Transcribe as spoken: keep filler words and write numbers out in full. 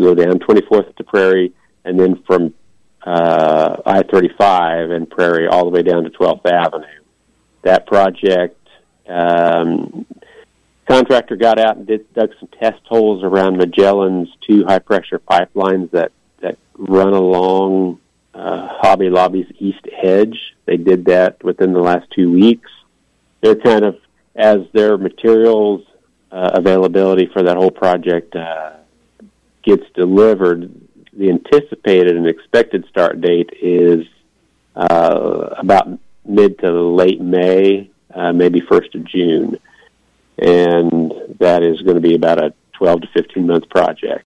go down twenty-fourth to Prairie, and then from uh, I thirty-five and Prairie all the way down to twelfth Avenue. That project, um, contractor got out and did, dug some test holes around Magellan's two high-pressure pipelines that, that run along uh, Hobby Lobby's east edge. They did that within the last two weeks. They're kind of, as their materials uh, availability for that whole project uh, gets delivered, the anticipated and expected start date is uh, about mid to late May, uh, maybe first of June. And that is going to be about a twelve to fifteen month project.